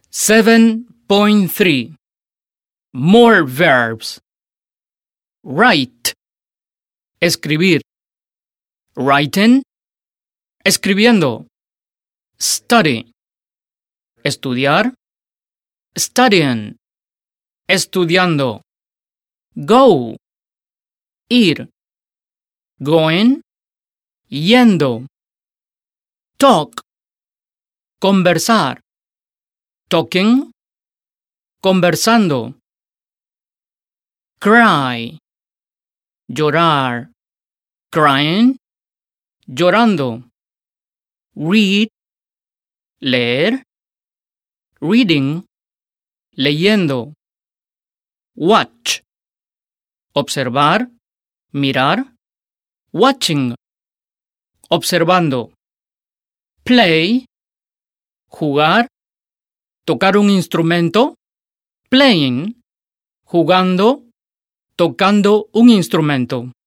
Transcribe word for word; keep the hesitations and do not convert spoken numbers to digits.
seven point three. More verbs. Write. Escribir. Writing. Escribiendo. Study. Estudiar. Studying. Estudiando. Go. Ir. Going. Yendo. Talk. Conversar. Talking. Conversando. Cry. Llorar. Crying. Llorando. Read. Leer. Reading. Leyendo. Watch. Observar. Mirar. Watching. Observando. Play. Jugar. Tocar un instrumento. Playing. Jugando. Tocando un instrumento.